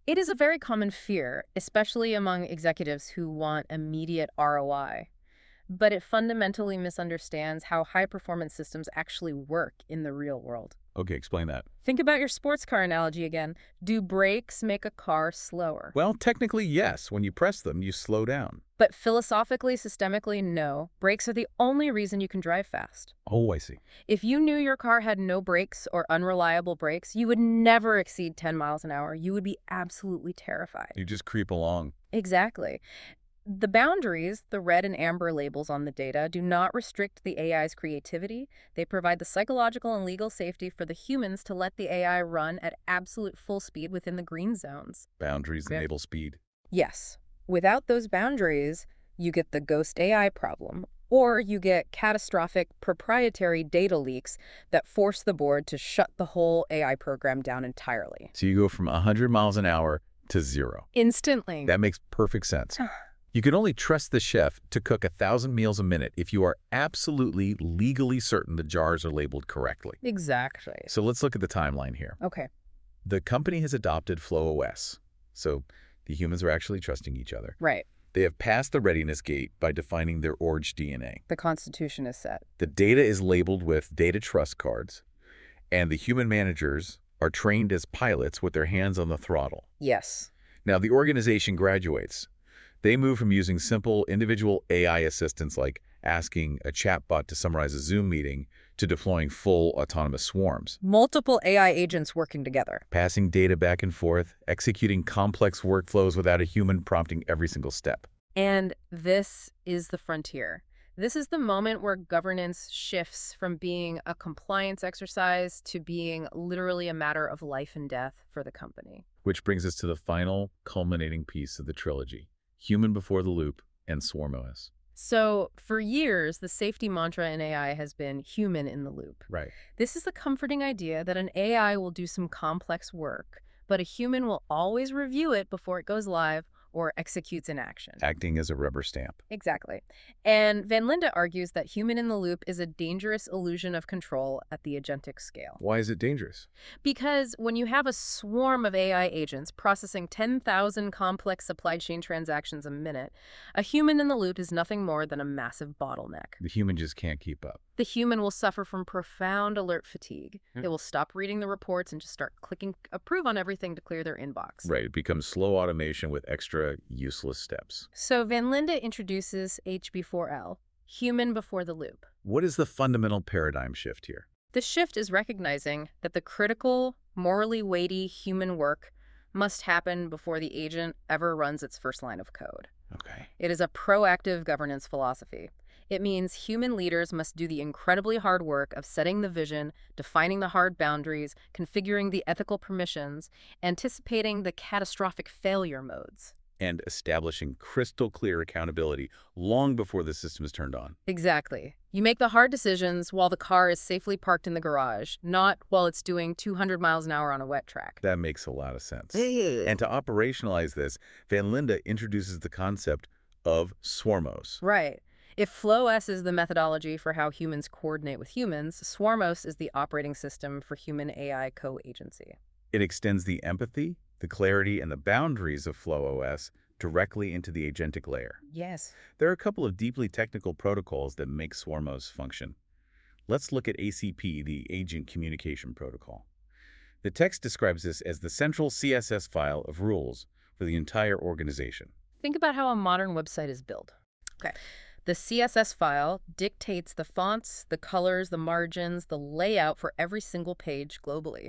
It is a very common fear, especially among executives who want immediate ROI. But it fundamentally misunderstands how high-performance systems actually work in the real world. Okay, explain that. Think about your sports car analogy again. Do brakes make a car slower? Well, technically, yes. When you press them, you slow down. But philosophically, systemically, no. Brakes are the only reason you can drive fast. Oh, I see. If you knew your car had no brakes or unreliable brakes, you would never exceed 10 miles an hour. You would be absolutely terrified. You just creep along. Exactly. The boundaries, the red and amber labels on the data, do not restrict the AI's creativity. They provide the psychological and legal safety for the humans to let the AI run at absolute full speed within the green zones. Boundaries enable speed. Yes. Without those boundaries, you get the ghost AI problem, or you get catastrophic proprietary data leaks that force the board to shut the whole AI program down entirely. So you go from 100 miles an hour to 0. Instantly. That makes perfect sense. You can only trust the chef to cook 1,000 meals a minute if you are absolutely legally certain the jars are labeled correctly. Exactly. So let's look at the timeline here. Okay. The company has adopted FlowOS, so the humans are actually trusting each other. Right. They have passed the readiness gate by defining their org DNA. The Constitution is set. The data is labeled with data trust cards, and the human managers are trained as pilots with their hands on the throttle. Yes. Now, the organization graduates. They move from using simple individual AI assistants like asking a chatbot to summarize a Zoom meeting to deploying full autonomous swarms. Multiple AI agents working together. Passing data back and forth, executing complex workflows without a human prompting every single step. And this is the frontier. This is the moment where governance shifts from being a compliance exercise to being literally a matter of life and death for the company. Which brings us to the final culminating piece of the trilogy. Human before the loop, and SwarmOS. So, for years, the safety mantra in AI has been human in the loop. Right. This is the comforting idea that an AI will do some complex work, but a human will always review it before it goes live or executes an action. Acting as a rubber stamp. Exactly. And Van Linde argues that human in the loop is a dangerous illusion of control at the agentic scale. Why is it dangerous? Because when you have a swarm of AI agents processing 10,000 complex supply chain transactions a minute, a human in the loop is nothing more than a massive bottleneck. The human just can't keep up. The human will suffer from profound alert fatigue. They will stop reading the reports and just start clicking approve on everything to clear their inbox. Right. It becomes slow automation with extra useless steps. So Van Linde introduces HB4L, human before the loop. What is the fundamental paradigm shift here? The shift is recognizing that the critical, morally weighty human work must happen before the agent ever runs its first line of code. Okay. It is a proactive governance philosophy. It means human leaders must do the incredibly hard work of setting the vision, defining the hard boundaries, configuring the ethical permissions, anticipating the catastrophic failure modes. And establishing crystal clear accountability long before the system is turned on. Exactly. You make the hard decisions while the car is safely parked in the garage, not while it's doing 200 miles an hour on a wet track. That makes a lot of sense. And to operationalize this, Van Linde introduces the concept of SwarmOS. Right. If FlowOS is the methodology for how humans coordinate with humans, SwarmOS is the operating system for human-AI co-agency. It extends the empathy, the clarity, and the boundaries of FlowOS directly into the agentic layer. Yes. There are a couple of deeply technical protocols that make SwarmOS function. Let's look at ACP, the Agent Communication Protocol. The text describes this as the central CSS file of rules for the entire organization. Think about how a modern website is built. Okay. The CSS file dictates the fonts, the colors, the margins, the layout for every single page globally.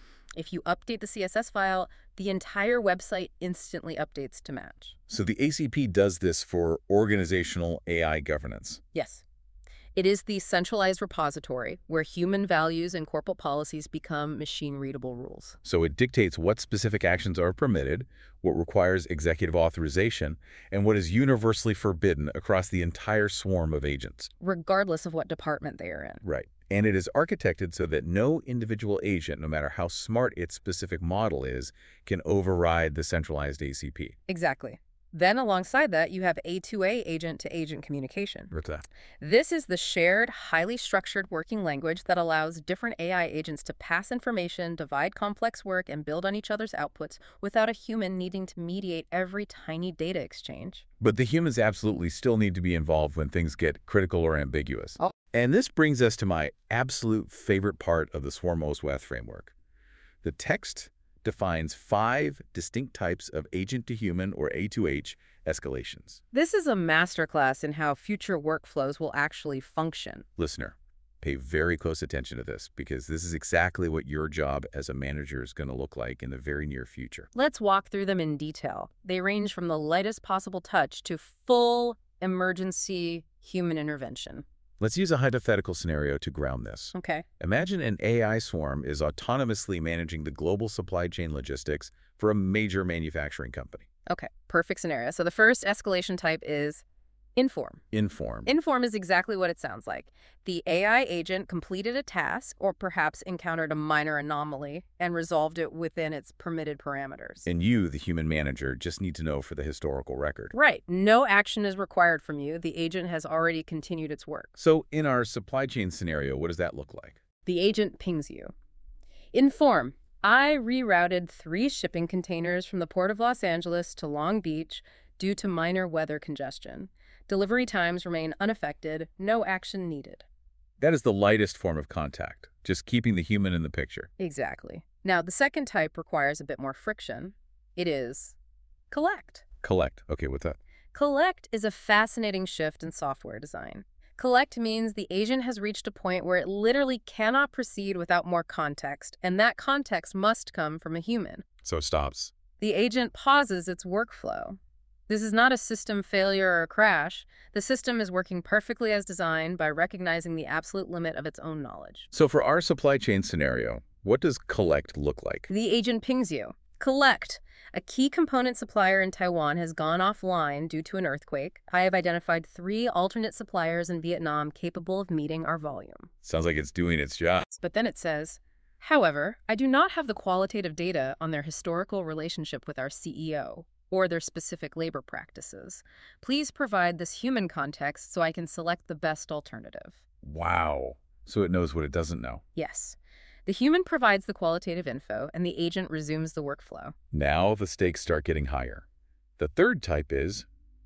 If you update the CSS file, the entire website instantly updates to match. So the ACP does this for organizational AI governance. Yes. It is the centralized repository where human values and corporate policies become machine-readable rules. So it dictates what specific actions are permitted, what requires executive authorization, and what is universally forbidden across the entire swarm of agents. Regardless of what department they are in. Right. And it is architected so that no individual agent, no matter how smart its specific model is, can override the centralized ACP. Exactly. Then alongside that, you have A2A, agent-to-agent communication. What's that? This is the shared, highly structured working language that allows different AI agents to pass information, divide complex work, and build on each other's outputs without a human needing to mediate every tiny data exchange. But the humans absolutely still need to be involved when things get critical or ambiguous. Oh. And this brings us to my absolute favorite part of the Swarm-OSWAF framework. The text defines 5 distinct types of agent-to-human, or A2H, escalations. This is a masterclass in how future workflows will actually function. Listener, pay very close attention to this, because this is exactly what your job as a manager is going to look like in the very near future. Let's walk through them in detail. They range from the lightest possible touch to full emergency human intervention. Let's use a hypothetical scenario to ground this. Okay. Imagine an AI swarm is autonomously managing the global supply chain logistics for a major manufacturing company. Okay, perfect scenario. So the first escalation type is Inform. Inform. Inform is exactly what it sounds like. The AI agent completed a task or perhaps encountered a minor anomaly and resolved it within its permitted parameters. And you, the human manager, just need to know for the historical record. Right. No action is required from you. The agent has already continued its work. So in our supply chain scenario, what does that look like? The agent pings you. Inform. I rerouted 3 shipping containers from the Port of Los Angeles to Long Beach due to minor weather congestion. Delivery times remain unaffected. No action needed. That is the lightest form of contact, just keeping the human in the picture. Exactly. Now, the second type requires a bit more friction. It is Collect. Collect. Okay, what's that? Collect is a fascinating shift in software design. Collect means the agent has reached a point where it literally cannot proceed without more context, and that context must come from a human. So it stops. The agent pauses its workflow. This is not a system failure or a crash. The system is working perfectly as designed by recognizing the absolute limit of its own knowledge. So for our supply chain scenario, what does collect look like? The agent pings you. Collect. A key component supplier in Taiwan has gone offline due to an earthquake. I have identified 3 alternate suppliers in Vietnam capable of meeting our volume. Sounds like it's doing its job. But then it says, however, I do not have the qualitative data on their historical relationship with our CEO or their specific labor practices. Please provide this human context so I can select the best alternative. Wow. So it knows what it doesn't know. Yes. The human provides the qualitative info, and the agent resumes the workflow. Now the stakes start getting higher. The third type is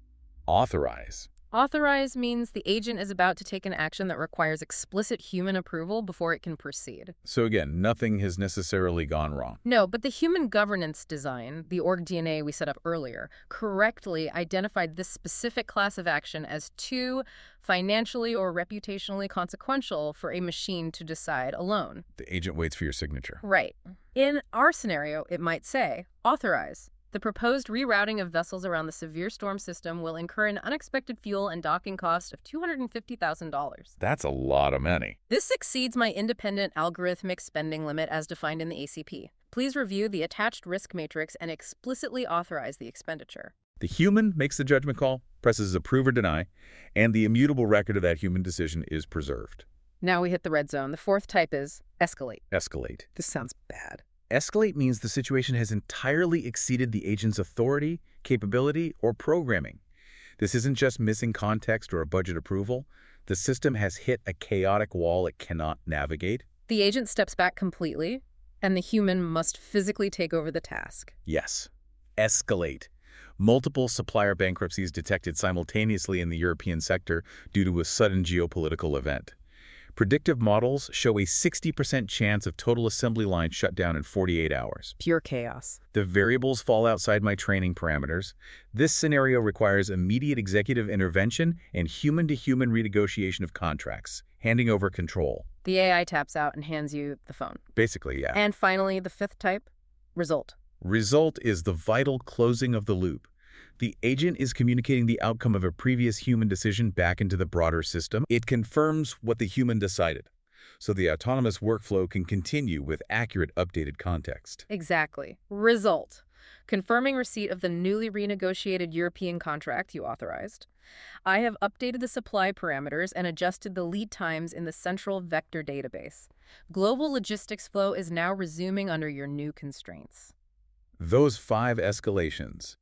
authorize. Authorize means the agent is about to take an action that requires explicit human approval before it can proceed. So again, nothing has necessarily gone wrong. No, but the human governance design, the org DNA we set up earlier, correctly identified this specific class of action as too financially or reputationally consequential for a machine to decide alone. The agent waits for your signature. Right. In our scenario, it might say, authorize. The proposed rerouting of vessels around the severe storm system will incur an unexpected fuel and docking cost of $250,000. That's a lot of money. This exceeds my independent algorithmic spending limit as defined in the ACP. Please review the attached risk matrix and explicitly authorize the expenditure. The human makes the judgment call, presses approve or deny, and the immutable record of that human decision is preserved. Now we hit the red zone. The fourth type is escalate. Escalate. This sounds bad. Escalate means the situation has entirely exceeded the agent's authority, capability, or programming. This isn't just missing context or a budget approval. The system has hit a chaotic wall it cannot navigate. The agent steps back completely, and the human must physically take over the task. Yes. Escalate. Multiple supplier bankruptcies detected simultaneously in the European sector due to a sudden geopolitical event. Predictive models show a 60% chance of total assembly line shutdown in 48 hours. Pure chaos. The variables fall outside my training parameters. This scenario requires immediate executive intervention and human-to-human renegotiation of contracts, handing over control. The AI taps out and hands you the phone. Basically, yeah. And finally, the fifth type, result. Result is the vital closing of the loop. The agent is communicating the outcome of a previous human decision back into the broader system. It confirms what the human decided, so the autonomous workflow can continue with accurate, updated context. Exactly. Result. Confirming receipt of the newly renegotiated European contract you authorized. I have updated the supply parameters and adjusted the lead times in the central vector database. Global logistics flow is now resuming under your new constraints. Those 5 escalations.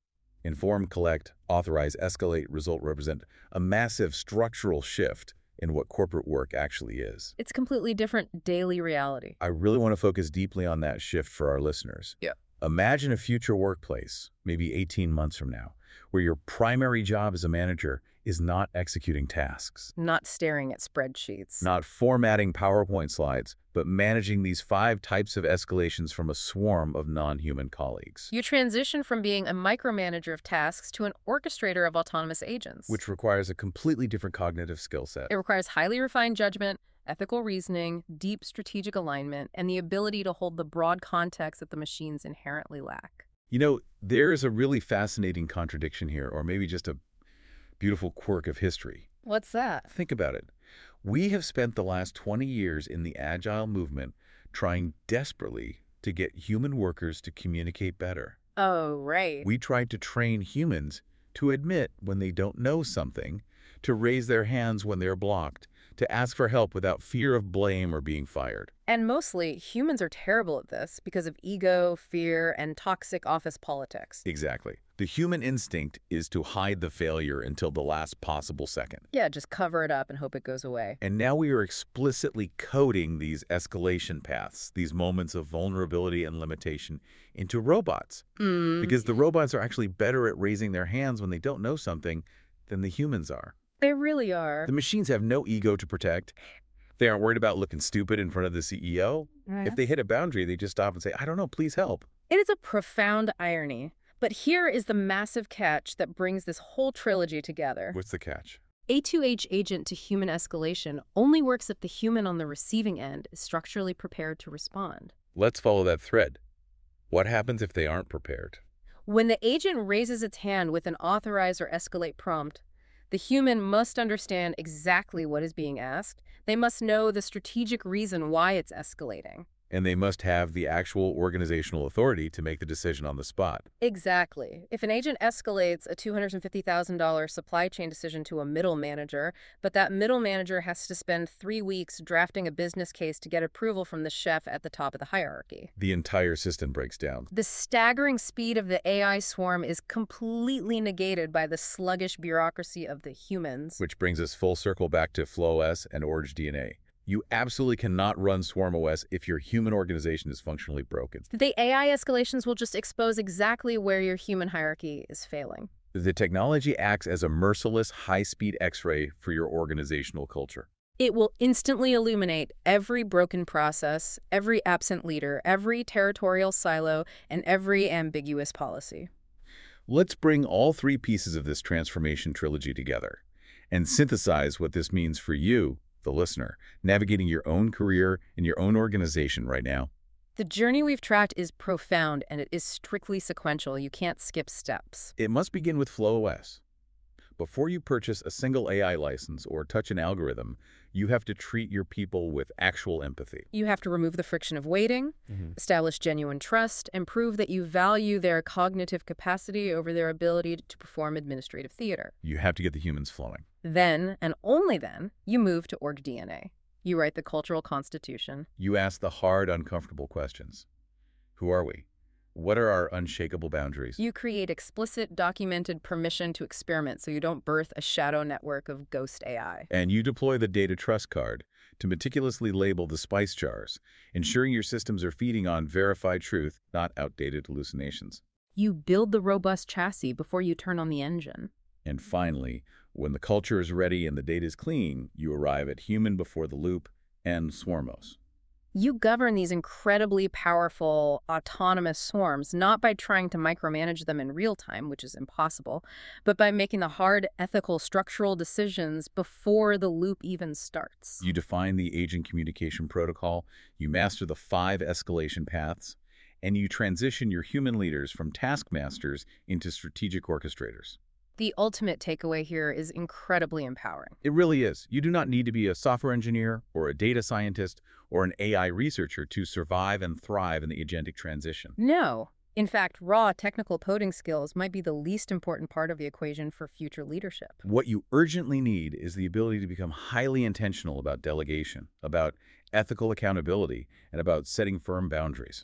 Inform, collect, authorize, escalate, result represent a massive structural shift in what corporate work actually is. It's completely different daily reality. I really want to focus deeply on that shift for our listeners. Yeah. Imagine a future workplace, maybe 18 months from now, where your primary job as a manager is not executing tasks, Not staring at spreadsheets. not formatting PowerPoint slides, but managing these 5 types of escalations from a swarm of non-human colleagues, You transition from being a micromanager of tasks to an orchestrator of autonomous agents. which requires a completely different cognitive skill set. It requires highly refined judgment, ethical reasoning, deep strategic alignment, and the ability to hold the broad context that the machines inherently lack. You know, there is a really fascinating contradiction here, or maybe just a beautiful quirk of history. What's that? Think about it. We have spent the last 20 years in the Agile movement trying desperately to get human workers to communicate better. Oh, right. We tried to train humans to admit when they don't know something, to raise their hands when they're blocked, to ask for help without fear of blame or being fired. And mostly, humans are terrible at this because of ego, fear, and toxic office politics. Exactly. The human instinct is to hide the failure until the last possible second. Yeah, just cover it up and hope it goes away. And now we are explicitly coding these escalation paths, these moments of vulnerability and limitation, into robots. Because the robots are actually better at raising their hands when they don't know something than the humans are. They really are. The machines have no ego to protect. They aren't worried about looking stupid in front of the CEO. If they hit a boundary, they just stop and say, I don't know, please help. It is a profound irony. But here is the massive catch that brings this whole trilogy together. What's the catch? A2H agent to human escalation only works if the human on the receiving end is structurally prepared to respond. Let's follow that thread. What happens if they aren't prepared? When the agent raises its hand with an authorize or escalate prompt, the human must understand exactly what is being asked. They must know the strategic reason why it's escalating. And they must have the actual organizational authority to make the decision on the spot. Exactly. If an agent escalates a $250,000 supply chain decision to a middle manager, but that middle manager has to spend 3 weeks drafting a business case to get approval from the chef at the top of the hierarchy, The entire system breaks down. the staggering speed of the AI swarm is completely negated by the sluggish bureaucracy of the humans. Which brings us full circle back to FlowOS and OrangeDNA. You absolutely cannot run SwarmOS if your human organization is functionally broken. The AI escalations will just expose exactly where your human hierarchy is failing. The technology acts as a merciless, high-speed X-ray for your organizational culture. It will instantly illuminate every broken process, every absent leader, every territorial silo, and every ambiguous policy. Let's bring all 3 pieces of this transformation trilogy together and synthesize what this means for you, the listener, navigating your own career and your own organization right now. The journey we've tracked is profound, and it is strictly sequential. You can't skip steps. It must begin with FlowOS. Before you purchase a single AI license or touch an algorithm, you have to treat your people with actual empathy. You have to remove the friction of waiting, establish genuine trust, and prove that you value their cognitive capacity over their ability to perform administrative theater. You have to get the humans flowing. Then, and only then, you move to OrgDNA. You write the cultural constitution. You ask the hard, uncomfortable questions. Who are we? What are our unshakable boundaries? You create explicit, documented permission to experiment so you don't birth a shadow network of ghost AI. And you deploy the data trust card to meticulously label the spice jars, ensuring your systems are feeding on verified truth, not outdated hallucinations. You build the robust chassis before you turn on the engine. And finally, when the culture is ready and the data is clean, you arrive at human before the loop and Swarmos. You govern these incredibly powerful, autonomous swarms not by trying to micromanage them in real time, which is impossible, but by making the hard, ethical, structural decisions before the loop even starts. You define the agent communication protocol, you master the 5 escalation paths, and you transition your human leaders from taskmasters into strategic orchestrators. The ultimate takeaway here is incredibly empowering. It really is. You do not need to be a software engineer or a data scientist or an AI researcher to survive and thrive in the agentic transition. No. In fact, raw technical coding skills might be the least important part of the equation for future leadership. What you urgently need is the ability to become highly intentional about delegation, about ethical accountability, and about setting firm boundaries.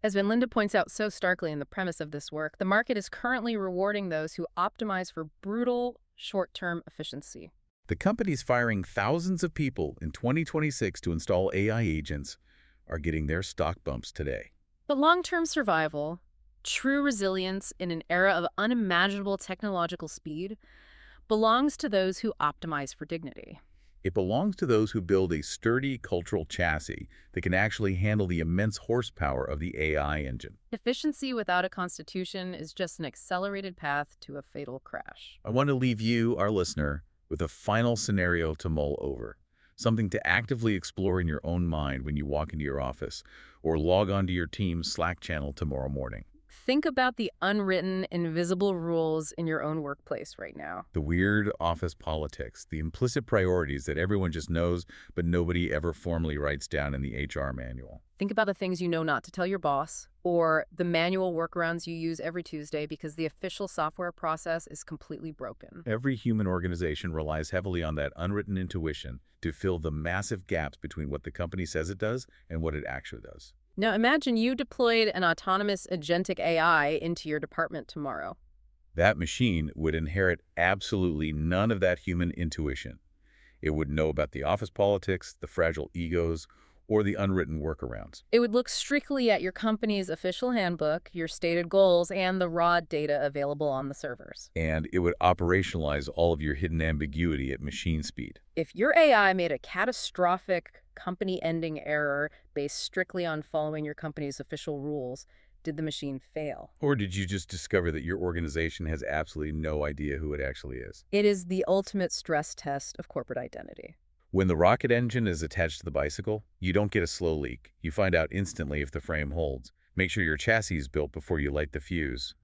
As Linda points out so starkly in the premise of this work, the market is currently rewarding those who optimize for brutal, short-term efficiency. The companies firing thousands of people in 2026 to install AI agents are getting their stock bumps today. But long-term survival, true resilience in an era of unimaginable technological speed, belongs to those who optimize for dignity. It belongs to those who build a sturdy cultural chassis that can actually handle the immense horsepower of the AI engine. Efficiency without a constitution is just an accelerated path to a fatal crash. I want to leave you, our listener, with a final scenario to mull over, something to actively explore in your own mind when you walk into your office or log onto your team's Slack channel tomorrow morning. Think about the unwritten, invisible rules in your own workplace right now. The weird office politics, the implicit priorities that everyone just knows but nobody ever formally writes down in the HR manual. Think about the things you know not to tell your boss, or the manual workarounds you use every Tuesday because the official software process is completely broken. Every human organization relies heavily on that unwritten intuition to fill the massive gaps between what the company says it does and what it actually does. Now imagine you deployed an autonomous agentic AI into your department tomorrow. That machine would inherit absolutely none of that human intuition. It wouldn't know about the office politics, the fragile egos, or the unwritten workarounds. It would look strictly at your company's official handbook, your stated goals, and the raw data available on the servers. And it would operationalize all of your hidden ambiguity at machine speed. If your AI made a catastrophic company-ending error based strictly on following your company's official rules, did the machine fail? Or did you just discover that your organization has absolutely no idea who it actually is? It is the ultimate stress test of corporate identity. When the rocket engine is attached to the bicycle, you don't get a slow leak. You find out instantly if the frame holds. Make sure your chassis is built before you light the fuse.